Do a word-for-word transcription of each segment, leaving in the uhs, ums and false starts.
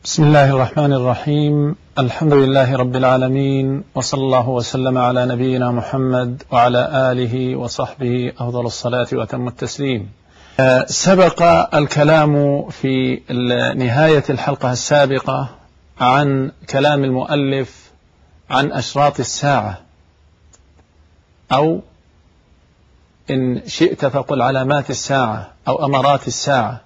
بسم الله الرحمن الرحيم. الحمد لله رب العالمين، وصلى الله وسلم على نبينا محمد وعلى آله وصحبه أفضل الصلاة وأتم التسليم. سبق الكلام في نهاية الحلقة السابقة عن كلام المؤلف عن أشراط الساعة، أو إن شئت فقل علامات الساعة أو أمارات الساعة.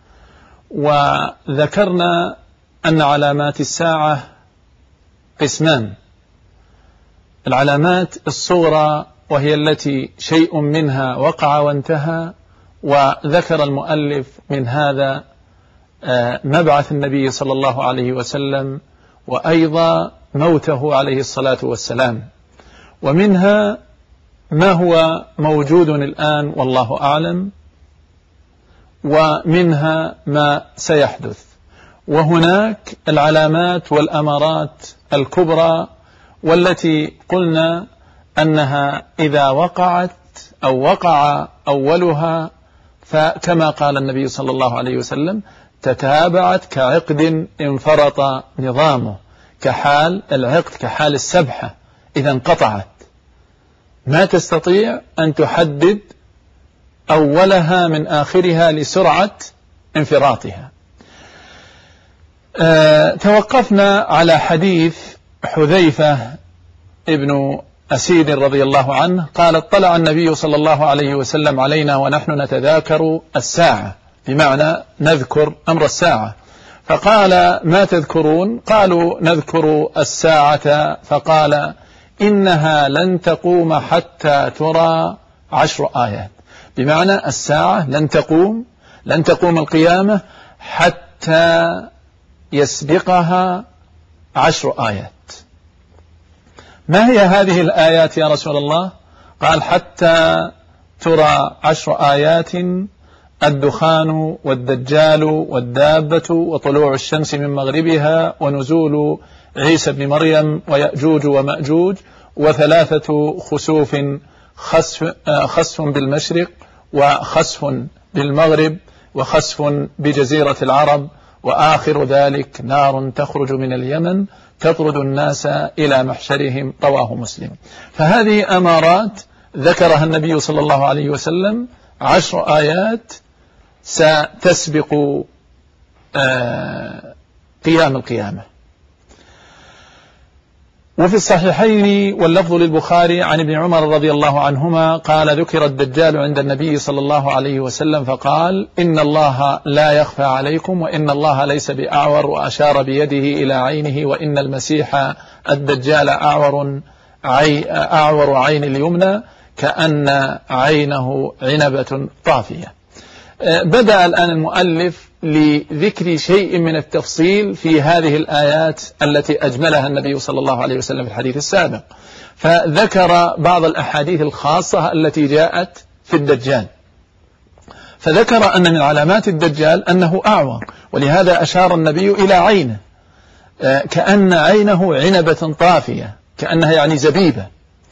وذكرنا أن علامات الساعة قسمان: العلامات الصغرى وهي التي شيء منها وقع وانتهى، وذكر المؤلف من هذا مبعث النبي صلى الله عليه وسلم وأيضا موته عليه الصلاة والسلام، ومنها ما هو موجود الآن والله أعلم، ومنها ما سيحدث. وهناك العلامات والأمارات الكبرى والتي قلنا أنها إذا وقعت أو وقع أولها فكما قال النبي صلى الله عليه وسلم: تتابعت كعقد انفرط نظامه، كحال العقد كحال السبحة إذا انقطعت، ما تستطيع أن تحدد أولها من آخرها لسرعة انفراطها. أه توقفنا على حديث حذيفة ابن أسيد رضي الله عنه قال: اطلع النبي صلى الله عليه وسلم علينا ونحن نتذاكر الساعة، بمعنى نذكر أمر الساعة، فقال: ما تذكرون؟ قالوا: نذكر الساعة. فقال: إنها لن تقوم حتى ترى عشر آيات، بمعنى الساعة لن تقوم لن تقوم القيامة حتى يسبقها عشر آيات. ما هي هذه الآيات يا رسول الله؟ قال: حتى ترى عشر آيات: الدخان والدجال والدابة وطلوع الشمس من مغربها ونزول عيسى بن مريم ويأجوج ومأجوج وثلاثة خسوف، خسف, خسف بالمشرق وخسف بالمغرب وخسف بجزيرة العرب، وآخر ذلك نار تخرج من اليمن تطرد الناس إلى محشرهم، رواه مسلم. فهذه أمارات ذكرها النبي صلى الله عليه وسلم، عشر آيات ستسبق آه قيام القيامة. وفي الصحيحين واللفظ للبخاري عن ابن عمر رضي الله عنهما قال: ذكر الدجال عند النبي صلى الله عليه وسلم فقال: إن الله لا يخفى عليكم، وإن الله ليس بأعور، وأشار بيده إلى عينه، وإن المسيح الدجال أعور عي أعور عين اليمنى كأن عينه عنبة طافية. بدأ الآن المؤلف لذكر شيء من التفصيل في هذه الآيات التي أجملها النبي صلى الله عليه وسلم في الحديث السابق، فذكر بعض الأحاديث الخاصة التي جاءت في الدجال، فذكر أن من علامات الدجال أنه أعور، ولهذا أشار النبي إلى عينه كأن عينه عنبة طافية، كأنها يعني زبيبة،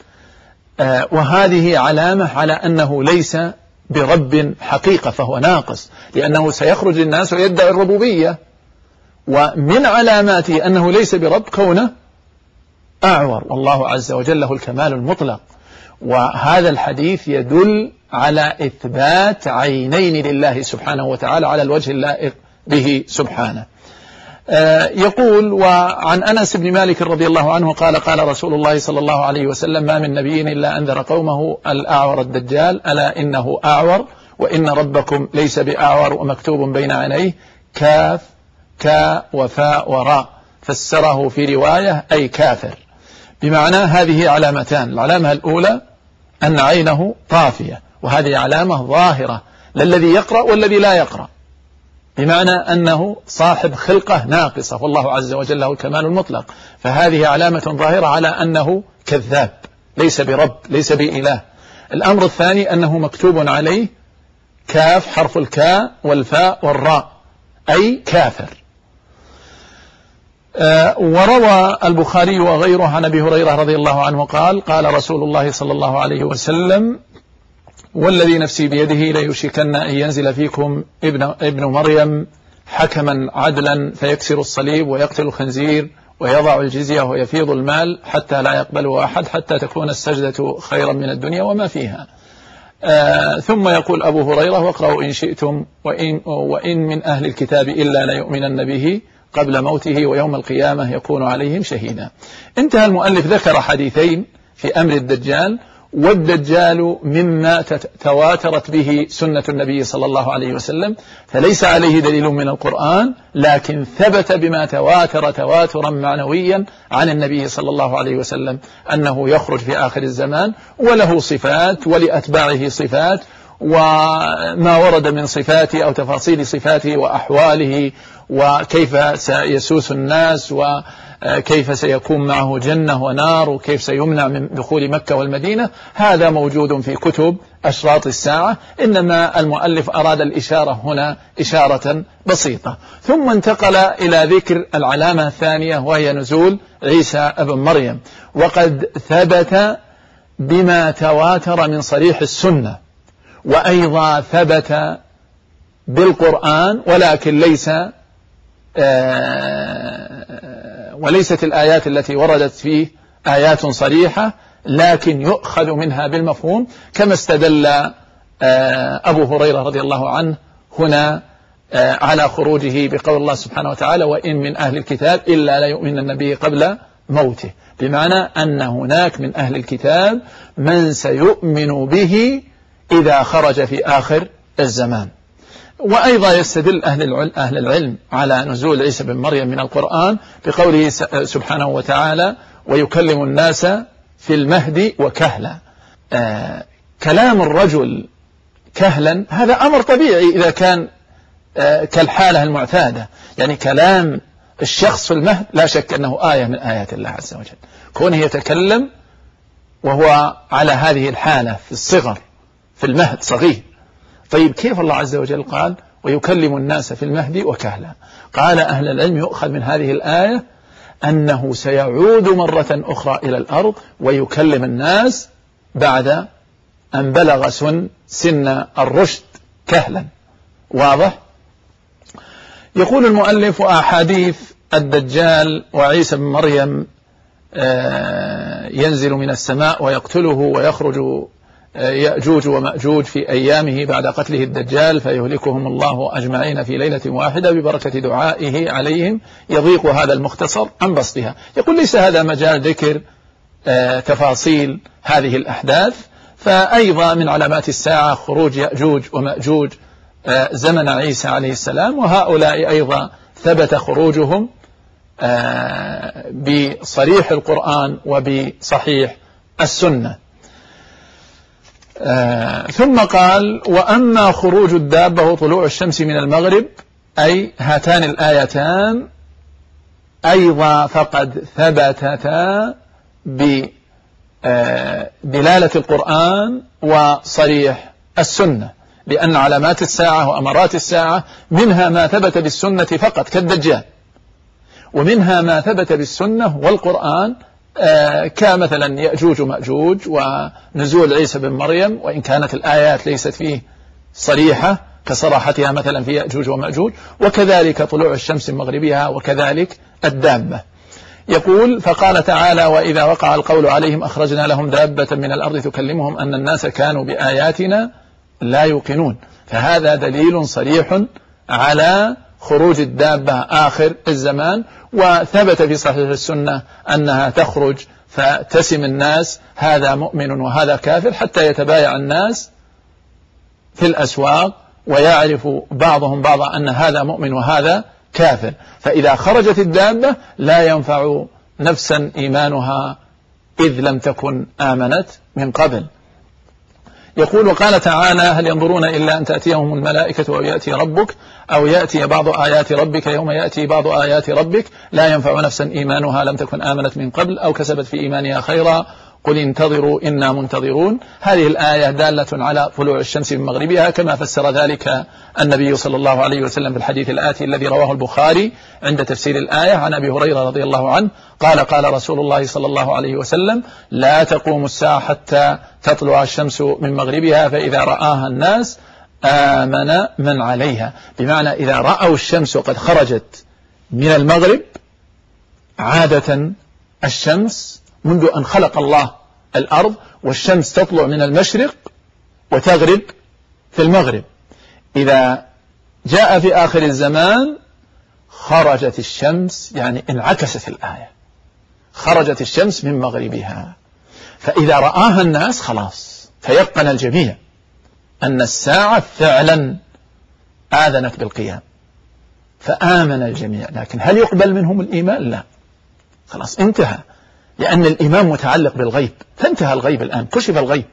وهذه علامة على أنه ليس برب حقيقة، فهو ناقص، لأنه سيخرج الناس ويدعي الربوبية، ومن علاماته أنه ليس برب كونه أعور، والله عز وجل له الكمال المطلق. وهذا الحديث يدل على إثبات عينين لله سبحانه وتعالى على الوجه اللائق به سبحانه. آه يقول: وعن أنس بن مالك رضي الله عنه قال: قال رسول الله صلى الله عليه وسلم: ما من نبي إلا أنذر قومه الأعور الدجال، ألا إنه أعور، وإن ربكم ليس بأعور، ومكتوب بين عينيه كاف كا وفاء وراء، فسره في رواية أي كافر، بمعنى هذه علامتان: العلامة الأولى أن عينه طافية، وهذه علامة ظاهرة للذي يقرأ والذي لا يقرأ، بمعنى أنه صاحب خلقة ناقصة، والله عز وجل له الكمال المطلق، فهذه علامة ظاهرة على أنه كذاب، ليس برب، ليس بإله. الأمر الثاني أنه مكتوب عليه كاف، حرف الكاء والفاء والراء، أي كافر. آه وروى البخاري وغيره عن أبي هريرة رضي الله عنه قال: قال رسول الله صلى الله عليه وسلم: والذي نفسي بيده ليوشكن أن ينزل فيكم ابن, ابن مريم حكما عدلا فيكسر الصليب ويقتل الخنزير ويضع الجزية ويفيض المال حتى لا يقبله أحد حتى تكون السجدة خيرا من الدنيا وما فيها. آه ثم يقول أبو هريرة: واقرأوا إن شئتم وإن, وإن من أهل الكتاب إلا ليؤمنن به قبل موته ويوم القيامة يكون عليهم شهيدا. انتهى المؤلف ذكر حديثين في أمر الدجال، والدجال مما تواترت به سنة النبي صلى الله عليه وسلم، فليس عليه دليل من القرآن، لكن ثبت بما تواتر تواترا معنويا عن النبي صلى الله عليه وسلم أنه يخرج في آخر الزمان، وله صفات ولأتباعه صفات، وما ورد من صفاته أو تفاصيل صفاته وأحواله وكيف سيسوس الناس وكيف سيكون معه جنة ونار وكيف سيمنع من دخول مكة والمدينة، هذا موجود في كتب أشراط الساعة، إنما المؤلف أراد الإشارة هنا إشارة بسيطة. ثم انتقل إلى ذكر العلامة الثانية وهي نزول عيسى ابن مريم، وقد ثبت بما تواتر من صريح السنة، وأيضا ثبت بالقرآن، ولكن ليس آه وليست الآيات التي وردت فيه آيات صريحة، لكن يؤخذ منها بالمفهوم، كما استدل آه أبو هريرة رضي الله عنه هنا آه على خروجه بقول الله سبحانه وتعالى: وإن من أهل الكتاب إلا لا يؤمن النبي قبل موته، بمعنى أن هناك من أهل الكتاب من سيؤمن به إذا خرج في آخر الزمان. وأيضا يستدل أهل العلم على نزول عيسى بن مريم من القرآن بقوله سبحانه وتعالى: ويكلم الناس في المهد وكهلا. آه كلام الرجل كهلا هذا أمر طبيعي إذا كان آه كالحالة المعتادة، يعني كلام الشخص في المهد لا شك أنه آية من آيات الله عز وجل، كونه يتكلم وهو على هذه الحالة في الصغر في المهد صغير. طيب كيف الله عز وجل قال ويكلم الناس في المهد وكهلا؟ قال أهل العلم يؤخذ من هذه الآية أنه سيعود مرة أخرى إلى الأرض ويكلم الناس بعد أن بلغ سن, سن الرشد كهلا. واضح؟ يقول المؤلف: وأحاديث الدجال وعيسى بن مريم ينزل من السماء ويقتله ويخرج يأجوج ومأجوج في أيامه بعد قتله الدجال فيهلكهم الله أجمعين في ليلة واحدة ببركة دعائه عليهم، يضيق هذا المختصر عن بسطها. يقول: ليس هذا مجال ذكر تفاصيل هذه الأحداث، فأيضا من علامات الساعة خروج يأجوج ومأجوج زمن عيسى عليه السلام، وهؤلاء أيضا ثبت خروجهم بصريح القرآن وبصحيح السنة. آه ثم قال: وأما خروج الدابة وطلوع الشمس من المغرب، أي هاتان الآيتان أيضا فقد ثبتتا بدلالة القرآن وصريح السنة، لأن علامات الساعة وأمارات الساعة منها ما ثبت بالسنة فقط كالدجال، ومنها ما ثبت بالسنة والقرآن آه كمثلا يأجوج ومأجوج ونزول عيسى بن مريم، وإن كانت الآيات ليست فيه صريحة كصراحتها مثلا في يأجوج ومأجوج، وكذلك طلوع الشمس من مغربها، وكذلك الدابة. يقول: فقال تعالى: وإذا وقع القول عليهم أخرجنا لهم دابة من الأرض تكلمهم أن الناس كانوا بآياتنا لا يوقنون. فهذا دليل صريح على خروج الدابة آخر الزمان، وثبت في صحيح السنة أنها تخرج فتسم الناس هذا مؤمن وهذا كافر، حتى يتبايع الناس في الأسواق ويعرف بعضهم بعضا أن هذا مؤمن وهذا كافر. فإذا خرجت الدابة لا ينفع نفسا إيمانها إذ لم تكن آمنت من قبل. يقول: وقال تعالى: هل ينظرون إلا أن تأتيهم الملائكة أو يأتي ربك أو يأتي بعض آيات ربك يوم يأتي بعض آيات ربك لا ينفع نفسا إيمانها لم تكن آمنت من قبل أو كسبت في إيمانها خيرا قل انتظروا إنا منتظرون. هذه الآية دالة على طلوع الشمس من مغربها، كما فسر ذلك النبي صلى الله عليه وسلم في الحديث الآتي الذي رواه البخاري عند تفسير الآية عن أبي هريرة رضي الله عنه قال: قال رسول الله صلى الله عليه وسلم: لا تقوم الساعة حتى تطلع الشمس من مغربها، فإذا رآها الناس آمن من عليها، بمعنى إذا رأوا الشمس وقد خرجت من المغرب، عادة الشمس منذ أن خلق الله الأرض والشمس تطلع من المشرق وتغرب في المغرب، إذا جاء في آخر الزمان خرجت الشمس، يعني انعكست الآية، خرجت الشمس من مغربها، فإذا رآها الناس خلاص تيقن الجميع أن الساعة فعلا آذنت بالقيام، فآمن الجميع. لكن هل يقبل منهم الإيمان؟ لا، خلاص انتهى، لأن الإيمان متعلق بالغيب، فانتهى الغيب الآن، كشف الغيب.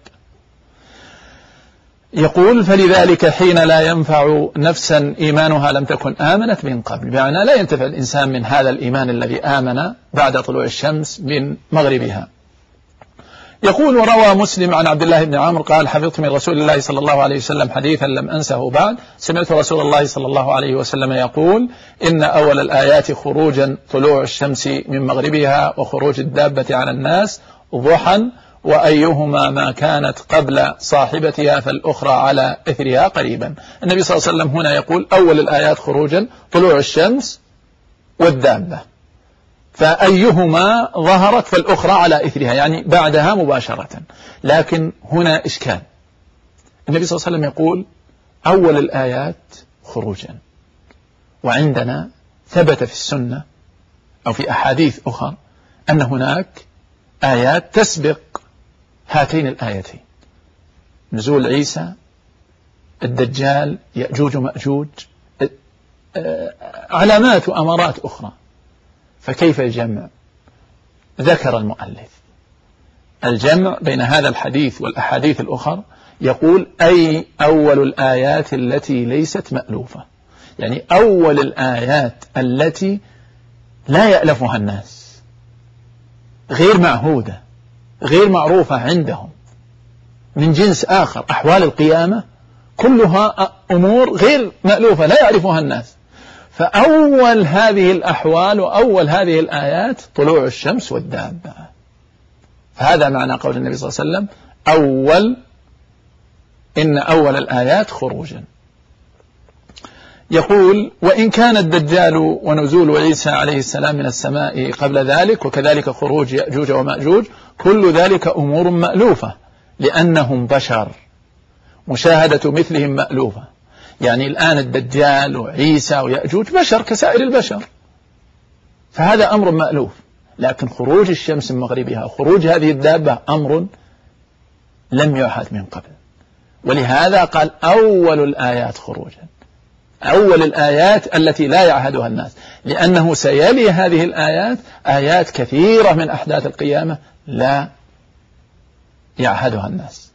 يقول فلذلك حين لا ينفع نفسا إيمانها لم تكن آمنت من قبل، بمعنى لا ينتفع الإنسان من هذا الإيمان الذي آمن بعد طلوع الشمس من مغربها. يقول وروى مسلم عن عبد الله بن عمرو قال حفظت من رسول الله صلى الله عليه وسلم حديثا لم أنسه بعد، سمعت رسول الله صلى الله عليه وسلم يقول إن أول الآيات خروجا طلوع الشمس من مغربها وخروج الدابة على الناس ضحى، وأيهما ما كانت قبل صاحبتها فالأخرى على إثرها قريبا. النبي صلى الله عليه وسلم هنا يقول أول الآيات خروجا طلوع الشمس والدابة، فأيهما ظهرت فالأخرى على إثرها، يعني بعدها مباشرة. لكن هنا إشكال، النبي صلى الله عليه وسلم يقول أول الآيات خروجا، وعندنا ثبت في السنة أو في أحاديث أخرى أن هناك آيات تسبق هاتين الآيتين، نزول عيسى، الدجال، يأجوج ومأجوج، علامات وأمارات أخرى، فكيف الجمع؟ ذكر المؤلف الجمع بين هذا الحديث والأحاديث الأخرى، يقول أي أول الآيات التي ليست مألوفة، يعني أول الآيات التي لا يألفها الناس، غير معهودة، غير معروفة عندهم، من جنس آخر، أحوال القيامة كلها أمور غير مألوفة لا يعرفها الناس، فأول هذه الأحوال وأول هذه الآيات طلوع الشمس والدابة. فهذا معنى قول النبي صلى الله عليه وسلم أول إن أول الآيات خروجا. يقول وإن كان الدجال ونزول عيسى عليه السلام من السماء قبل ذلك وكذلك خروج يأجوج ومأجوج كل ذلك أمور مألوفة لأنهم بشر، مشاهدة مثلهم مألوفة، يعني الآن الدجال وعيسى ويأجوج بشر كسائر البشر، فهذا أمر مألوف. لكن خروج الشمس من مغربها وخروج هذه الدابة أمر لم يعهد من قبل، ولهذا قال أول الآيات خروجا، أول الآيات التي لا يعهدها الناس، لأنه سيلي هذه الآيات آيات كثيرة من أحداث القيامة لا يعهدها الناس.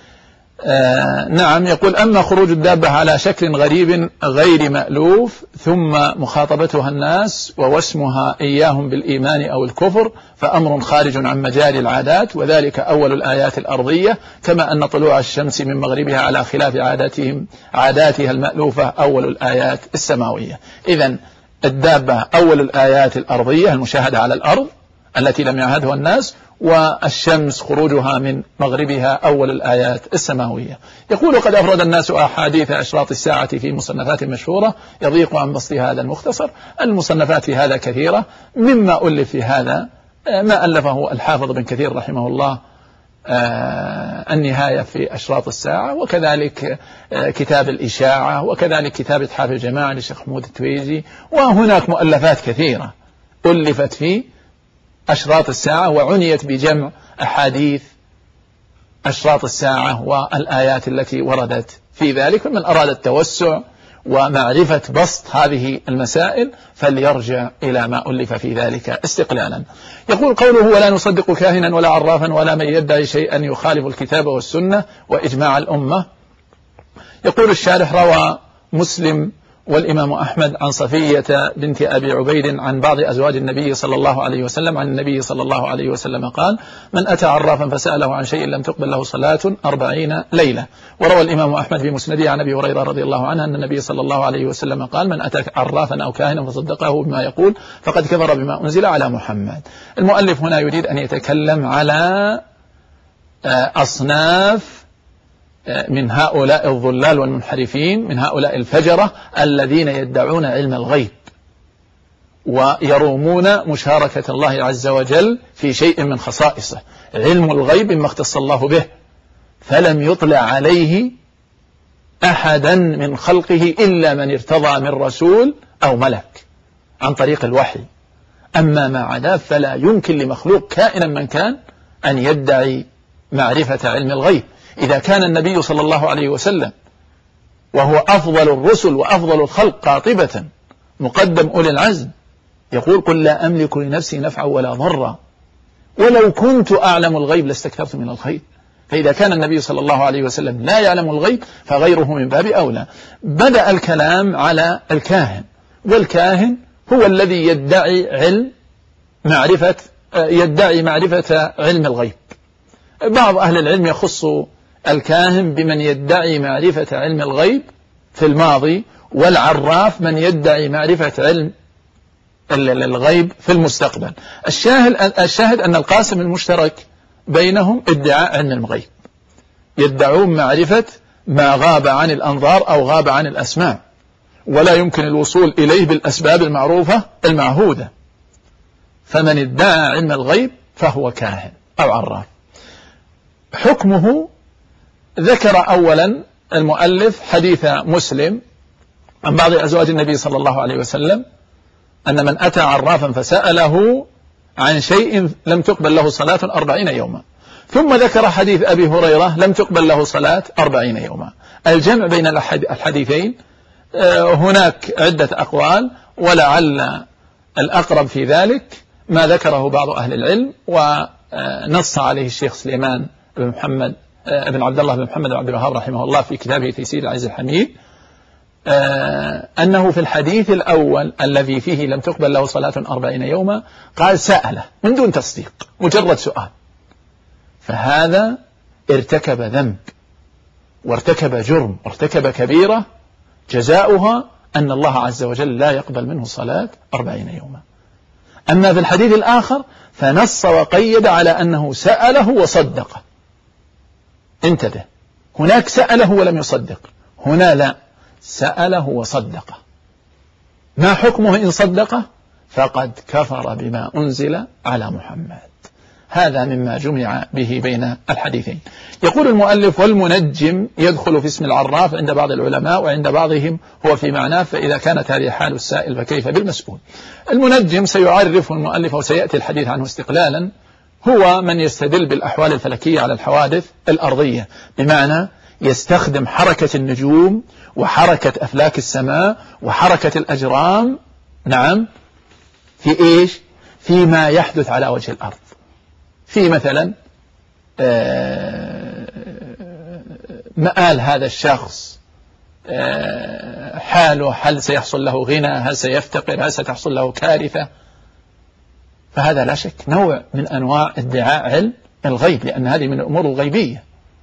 آه نعم. يقول أما خروج الدابة على شكل غريب غير مألوف ثم مخاطبتها الناس ووسمها إياهم بالإيمان أو الكفر فأمر خارج عن مجال العادات، وذلك أول الآيات الأرضية، كما أن طلوع الشمس من مغربها على خلاف عاداتهم عاداتها المألوفة أول الآيات السماوية. إذن الدابة أول الآيات الأرضية المشاهدة على الأرض التي لم يعهدها الناس، والشمس خروجها من مغربها أول الآيات السماوية. يقول قد أفرد الناس أحاديث أشراط الساعة في مصنفات مشهورة يضيق عن بسط هذا المختصر. المصنفات في هذا كثيرة، مما ألف في هذا ما ألفه الحافظ بن كثير رحمه الله النهاية في أشراط الساعة، وكذلك كتاب الإشاعة، وكذلك كتاب إتحاف الجماعة للشيخ محمود التويجي، وهناك مؤلفات كثيرة ألفت في أشراط الساعة وعنيت بجمع أحاديث أشراط الساعة والآيات التي وردت في ذلك. من أراد التوسع ومعرفة بسط هذه المسائل فليرجع إلى ما ألف في ذلك استقلالا. يقول قوله ولا نصدق كاهنا ولا عرافا ولا من يدعي شيئا يخالف الكتاب والسنة وإجماع الأمة. يقول الشارح روى مسلم والإمام أحمد عن صفية بنت أبي عبيد عن بعض أزواج النبي صلى الله عليه وسلم عن النبي صلى الله عليه وسلم قال من أتى عرافا فسأله عن شيء لم تقبل له صلاة أربعين ليلة. وروى الإمام أحمد في مسنده عن أبي هريرة رضي الله عنه أن النبي صلى الله عليه وسلم قال من أتى عرافا أو كاهنا فصدقه بما يقول فقد كفر بما أنزل على محمد. المؤلف هنا يريد أن يتكلم على أصناف من هؤلاء الضلال والمنحرفين، من هؤلاء الفجرة الذين يدعون علم الغيب ويرومون مشاركة الله عز وجل في شيء من خصائصه. علم الغيب ما اختص الله به، فلم يطلع عليه أحدا من خلقه إلا من ارتضى من رسول أو ملك عن طريق الوحي. أما ما عدا فلا يمكن لمخلوق كائنا من كان أن يدعي معرفة علم الغيب. إذا كان النبي صلى الله عليه وسلم وهو أفضل الرسل وأفضل الخلق قاطبة مقدم أولي العزم يقول قل لا أملك لنفسي نفعا ولا ضرا ولو كنت أعلم الغيب لاستكثرت من الخير. فإذا كان النبي صلى الله عليه وسلم لا يعلم الغيب فغيره من باب أولى. بدأ الكلام على الكاهن، والكاهن هو الذي يدعي علم معرفة يدعي معرفة علم الغيب. بعض أهل العلم يخص الكاهن بمن يدعي معرفة علم الغيب في الماضي، والعراف من يدعي معرفة علم الغيب في المستقبل. الشاهد, الشاهد أن القاسم المشترك بينهم ادعاء علم الغيب، يدعون معرفة ما غاب عن الأنظار أو غاب عن الأسماع، ولا يمكن الوصول إليه بالأسباب المعروفة المعهودة. فمن ادعى علم الغيب فهو كاهن أو عراف. حكمه ذكر أولا المؤلف حديث مسلم عن بعض أزواج النبي صلى الله عليه وسلم أن من أتى عرافا فسأله عن شيء لم تقبل له صلاة أربعين يوما. ثم ذكر حديث أبي هريرة لم تقبل له صلاة أربعين يوما. الجمع بين الحديثين هناك عدة أقوال، ولعل الأقرب في ذلك ما ذكره بعض أهل العلم ونص عليه الشيخ سليمان بن محمد بن عبد الله بن محمد بن عبد الوهاب رحمه الله في كتابه تيسير العزيز الحميد، أنه في الحديث الأول الذي فيه لم تقبل له صلاة أربعين يوما قال سأله من دون تصديق، مجرد سؤال، فهذا ارتكب ذنب وارتكب جرم وارتكب كبيرة جزاؤها أن الله عز وجل لا يقبل منه صلاة أربعين يوما. أما في الحديث الآخر فنص وقيد على أنه سأله وصدقه. انتبه، هناك سأله ولم يصدق، هنا لا، سأله وصدقه. ما حكمه إن صدقه؟ فقد كفر بما أنزل على محمد. هذا مما جمع به بين الحديثين. يقول المؤلف والمنجم يدخل في اسم العراف عند بعض العلماء، وعند بعضهم هو في معناه، فإذا كانت هذه حال السائل فكيف بالمسؤول. المنجم سيعرفه المؤلف وسيأتي الحديث عنه استقلالا، هو من يستدل بالأحوال الفلكية على الحوادث الأرضية، بمعنى يستخدم حركة النجوم وحركة أفلاك السماء وحركة الأجرام، نعم، في إيش؟ فيما يحدث على وجه الأرض. في مثلا مآل هذا الشخص، حاله، هل سيحصل له غنى، هل سيفتقر، هل ستحصل له كارثة. فهذا لا شك نوع من أنواع ادعاء علم الغيب، لأن هذه من الأمور الغيبية.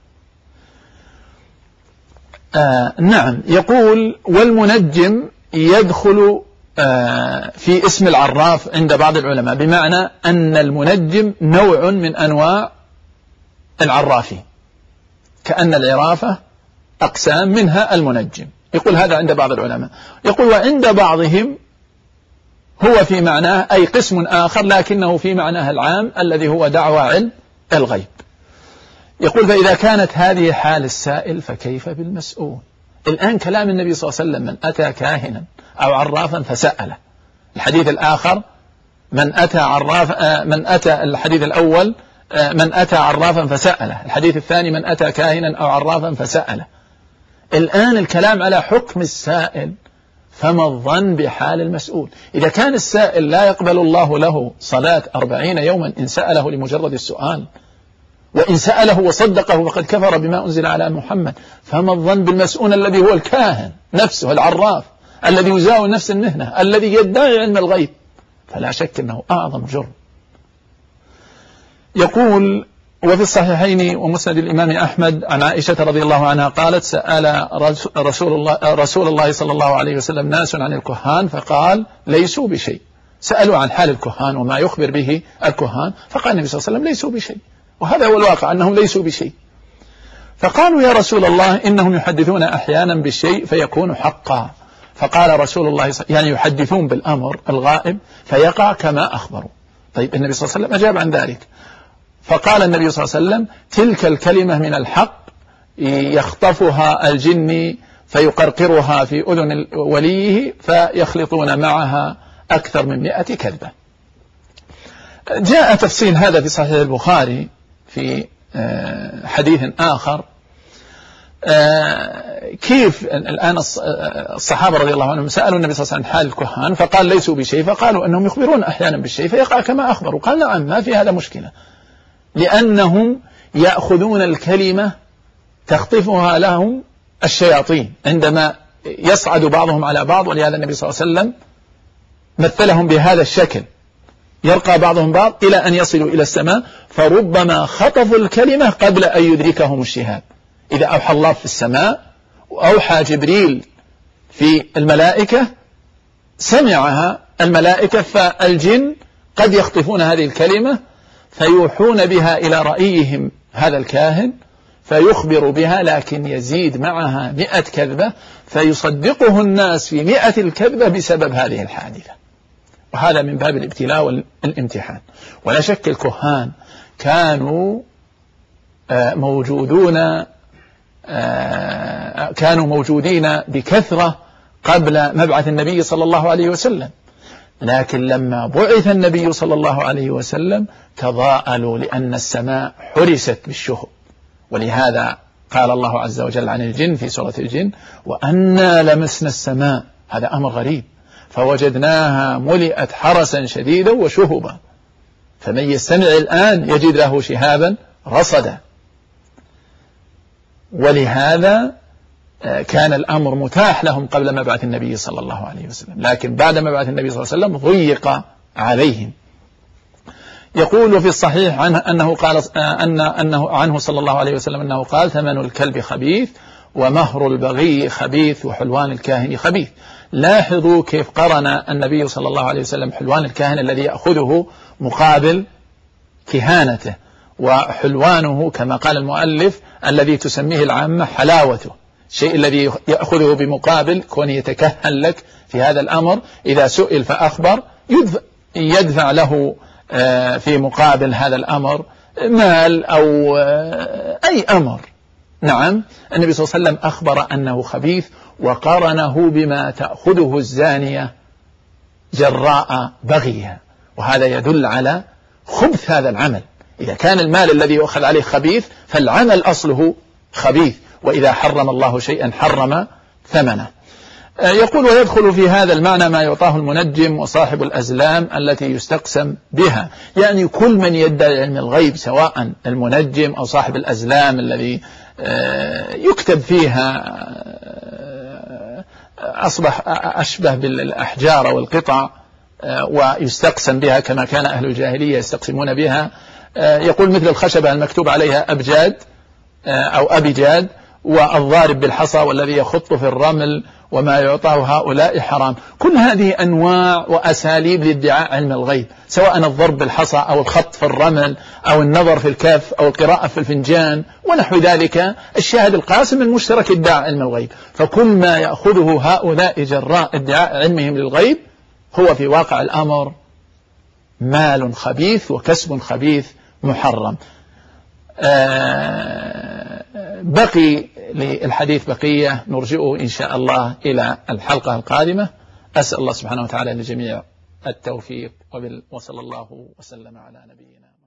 آه نعم. يقول والمنجم يدخل آه في اسم العراف عند بعض العلماء، بمعنى أن المنجم نوع من أنواع العرافين، كأن العرافة أقسام منها المنجم. يقول هذا عند بعض العلماء. يقول وعند بعضهم هو في معناه أي قسم آخر، لكنه في معناه العام الذي هو دعوى علم الغيب. يقول فإذا كانت هذه حال السائل فكيف بالمسؤول. الآن كلام النبي صلى الله عليه وسلم من أتى كاهنا أو عرافا فسأله. الحديث الآخر من أتى عرافا، من أتى الحديث الأول من أتى عرافا فسأله، الحديث الثاني من أتى كاهنا أو عرافا فسأله. الآن الكلام على حكم السائل، فما الظن بحال المسؤول؟ إذا كان السائل لا يقبل الله له صلاة أربعين يوما إن سأله لمجرد السؤال، وإن سأله وصدقه فقد كفر بما أنزل على محمد، فما الظن بالمسؤول الذي هو الكاهن نفسه العراف، الذي يزاول نفس المهنة، الذي يدعي علم الغيب؟ فلا شك أنه أعظم جرم. يقول وفي الصحيحين ومسند الإمام أحمد عن عائشة رضي الله عنها قالت سأل رسول الله, رسول الله صلى الله عليه وسلم ناس عن الكهان فقال ليسوا بشيء. سألوا عن حال الكهان وما يخبر به الكهان، فقال النبي صلى الله عليه وسلم ليسوا بشيء، وهذا هو الواقع أنهم ليسوا بشيء. فقالوا يا رسول الله إنهم يحدثون أحيانا بالشيء فيكون حقا. فقال رسول الله صلى الله عليه وسلم يعني يحدثون بالأمر الغائب فيقع كما أخبروا. طيب النبي صلى الله عليه وسلم أجاب عن ذلك، فقال النبي صلى الله عليه وسلم تلك الكلمة من الحق يخطفها الجن فيقرقرها في أذن وليه فيخلطون معها أكثر من مئة كذبة. جاء تفصيل هذا في صحيح البخاري في حديث آخر، كيف الآن الصحابة رضي الله عنهم سألوا النبي صلى الله عليه وسلم حال الكهان فقال ليسوا بشيء، فقالوا أنهم يخبرون أحيانا بالشيء فيقع كما أخبروا. قال نعم ما في هذا مشكلة، لأنهم يأخذون الكلمة تخطفها لهم الشياطين عندما يصعد بعضهم على بعض، ولهذا النبي صلى الله عليه وسلم مثلهم بهذا الشكل، يرقى بعضهم بعض إلى أن يصلوا إلى السماء فربما خطفوا الكلمة قبل أن يدركهم الشهاب. إذا أوحى الله في السماء وأوحى جبريل في الملائكة سمعها الملائكة، فالجن قد يخطفون هذه الكلمة فيوحون بها إلى رأيهم هذا الكاهن فيخبر بها، لكن يزيد معها مئة كذبة فيصدقه الناس في مئة الكذبة بسبب هذه الحادثة. وهذا من باب الابتلاء والامتحان. ولا شك الكهان كانوا موجودون كانوا موجودين بكثرة قبل مبعث النبي صلى الله عليه وسلم، لكن لما بعث النبي صلى الله عليه وسلم تضاءلوا لأن السماء حرست بالشهب. ولهذا قال الله عز وجل عن الجن في سورة الجن وأنا لمسنا السماء، هذا أمر غريب، فوجدناها ملئت حرسا شديدا وشهبا، فمن يستمع الآن يجد له شهابا رصدا. ولهذا كان الأمر متاح لهم قبل مبعث النبي صلى الله عليه وسلم، لكن بعد مبعث النبي صلى الله عليه وسلم ضيق عليهم. يقول في الصحيح عنه أنه قال أن أنه عنه صلى الله عليه وسلم أنه قال ثمن الكلب خبيث ومهر البغي خبيث وحلوان الكاهن خبيث. لاحظوا كيف قرن النبي صلى الله عليه وسلم حلوان الكاهن الذي يأخذه مقابل كهانته، وحلوانه كما قال المؤلف الذي تسميه العامة حلاوته، الشيء الذي يأخذه بمقابل كون يتكهن لك في هذا الأمر، إذا سئل فأخبر يدفع, يدفع له في مقابل هذا الأمر مال أو أي أمر. نعم النبي صلى الله عليه وسلم أخبر أنه خبيث وقرنه بما تأخذه الزانية جراء بغيها، وهذا يدل على خبث هذا العمل. إذا كان المال الذي يؤخذ عليه خبيث فالعمل أصله خبيث، وإذا حرم الله شيئا حرم ثمنه. يقول ويدخل في هذا المعنى ما يعطاه المنجم وصاحب الأزلام التي يستقسم بها، يعني كل من يدعي علم الغيب سواء المنجم أو صاحب الأزلام الذي يكتب فيها أصبح أشبه بالأحجار والقطع ويستقسم بها كما كان أهل الجاهلية يستقسمون بها. يقول مثل الخشبة المكتوب عليها أبجاد أو أبجاد، والضارب بالحصى والذي يخط في الرمل وما يعطاه هؤلاء حرام. كل هذه أنواع وأساليب لادعاء علم الغيب، سواء الضرب بالحصى أو الخط في الرمل أو النظر في الكف أو القراءة في الفنجان ونحو ذلك. الشاهد القاسم المشترك ادعاء علم الغيب، فكل ما يأخذه هؤلاء جراء ادعاء علمهم للغيب هو في واقع الأمر مال خبيث وكسب خبيث محرم. بقي للحديث بقية نرجئه إن شاء الله إلى الحلقة القادمة. أسأل الله سبحانه وتعالى للجميع التوفيق، وصلى الله وسلم على نبينا.